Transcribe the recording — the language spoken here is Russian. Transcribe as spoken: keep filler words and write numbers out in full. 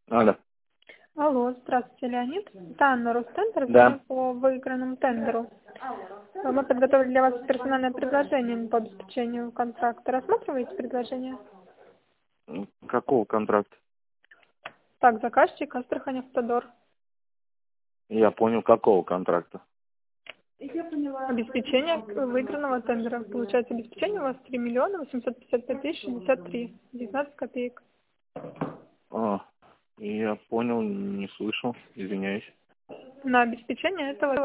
Алло. Алло, здравствуйте, Леонид. Это Анна Ростендер, Да. звоню по выигранному тендеру. Мы подготовили для вас персональное предложение по обеспечению контракта. Рассматриваете предложение? М, Какого контракта? Так, заказчик Астрахань Автодор. Я понял, какого контракта. Обеспечение выигранного тендера. Получается обеспечение у вас три миллиона восемьсот пятьдесят пять тысяч шестьдесят три, девятнадцать копеек. А, я понял, не слышал, извиняюсь. На обеспечение этого